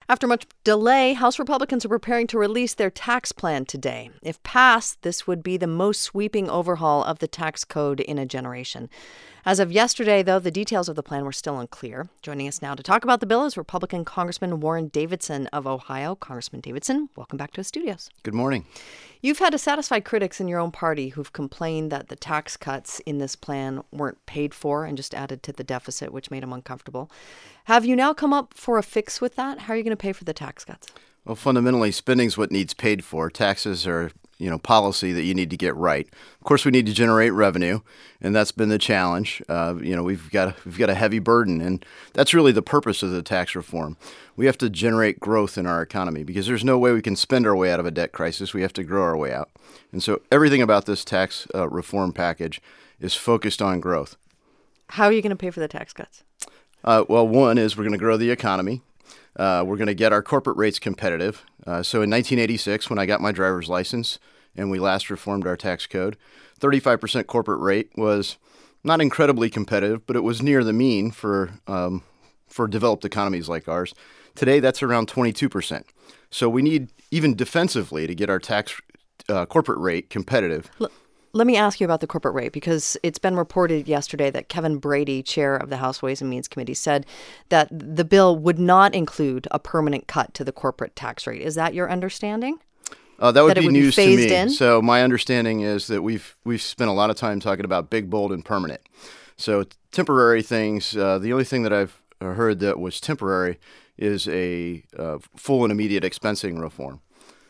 After much delay, House Republicans are preparing to release their tax plan today. If passed, this would be the most sweeping overhaul of the tax code in a generation. As of yesterday, though, the details of the plan were still unclear. Joining us now to talk about the bill is Republican Congressman Warren Davidson of Ohio. Congressman Davidson, welcome back to the studios. Good morning. You've had to satisfy critics in your own party who've complained that the tax cuts in this plan weren't paid for and just added to the deficit, which made them uncomfortable. Have you now come up for a fix with that? How are you going to pay for the tax cuts? Well, fundamentally, spending's what needs paid for. Taxes are, policy that you need to get right. Of course, we need to generate revenue, and that's been the challenge. We've got a heavy burden, and that's really the purpose of the tax reform. We have to generate growth in our economy because there's no way we can spend our way out of a debt crisis. We have to grow our way out. And so everything about this tax reform package is focused on growth. How are you going to pay for the tax cuts? Well, one is we're going to grow the economy. We're going to get our corporate rates competitive. So in 1986, when I got my driver's license and we last reformed our tax code, 35% corporate rate was not incredibly competitive, but it was near the mean for developed economies like ours. Today, that's around 22%. So we need, even defensively, to get our tax corporate rate competitive. Let me ask you about the corporate rate, because it's been reported yesterday that Kevin Brady, chair of the House Ways and Means Committee, said that the bill would not include a permanent cut to the corporate tax rate. Is that your understanding? That would be news to me. In? So my understanding is that we've spent a lot of time talking about big, bold, and permanent. So temporary things, the only thing that I've heard that was temporary is a full and immediate expensing reform.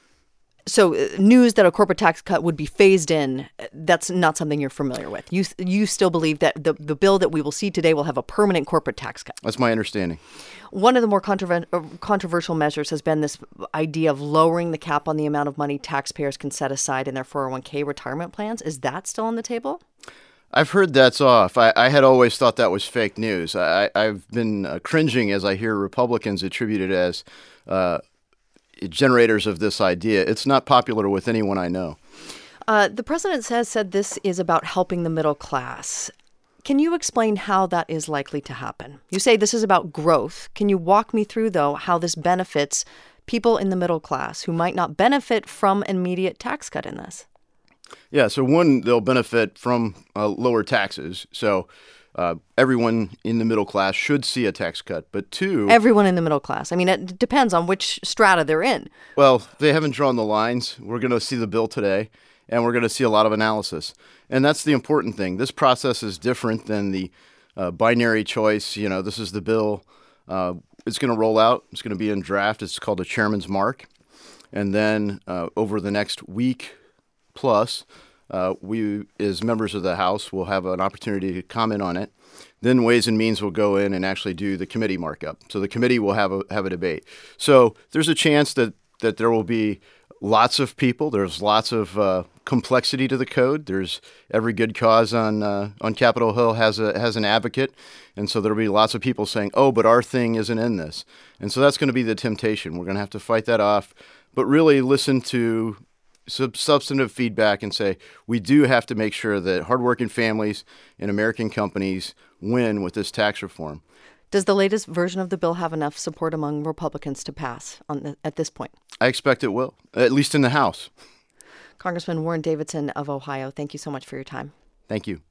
So news that a corporate tax cut would be phased in, that's not something you're familiar with. You still believe that the bill that we will see today will have a permanent corporate tax cut. That's my understanding. One of the more controversial measures has been this idea of lowering the cap on the amount of money taxpayers can set aside in their 401k retirement plans. Is that still on the table? I've heard that's off. I had always thought that was fake news. I've been cringing as I hear Republicans attribute it as generators of this idea. It's not popular with anyone I know. The president has said this is about helping the middle class. Can you explain how that is likely to happen? You say this is about growth. Can you walk me through, though, how this benefits people in the middle class who might not benefit from an immediate tax cut in this? Yeah, so one, they'll benefit from lower taxes. So everyone in the middle class should see a tax cut. But two... Everyone in the middle class. I mean, it depends on which strata they're in. Well, they haven't drawn the lines. We're going to see the bill today, and we're going to see a lot of analysis. And that's the important thing. This process is different than the binary choice. This is the bill. It's going to roll out. It's going to be in draft. It's called a chairman's mark. And then over the next week plus, we, as members of the House, will have an opportunity to comment on it. Then Ways and Means will go in and actually do the committee markup. So the committee will have a debate. So there's a chance that there will be lots of people. There's lots of complexity to the code. There's every good cause on Capitol Hill has an advocate, and so there'll be lots of people saying, "Oh, but our thing isn't in this," and so that's going to be the temptation. We're going to have to fight that off, but really listen to substantive feedback and say we do have to make sure that hardworking families and American companies win with this tax reform. Does the latest version of the bill have enough support among Republicans to pass at this point? I expect it will, at least in the House. Congressman Warren Davidson of Ohio, thank you so much for your time. Thank you.